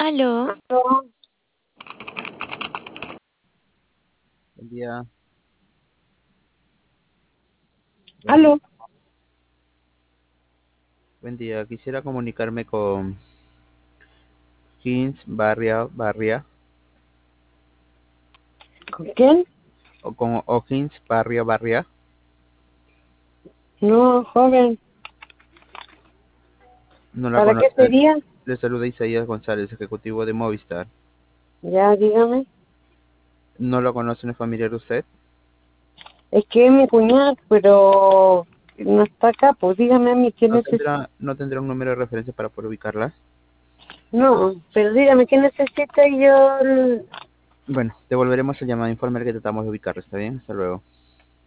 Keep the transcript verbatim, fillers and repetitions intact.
Aló, Aló, Buen día. Buen día. aló, Buen día. Quisiera comunicarme con Hins Barria Barria ¿con quién? o con O'Higgins Barria Barria. No, joven, No la ¿para qué conoce. sería? Le saluda Isaías González, ejecutivo de Movistar. Ya, dígame. ¿No lo conoce, no es familiar usted? Es que es mi cuñada, pero no está acá, pues dígame a mí qué ¿No necesita. tendrá, no tendrá un número de referencia para poder ubicarla? No, pero dígame qué necesita y yo... l- Bueno, devolveremos el llamado informe que tratamos de ubicarla. ¿Está bien? Hasta luego.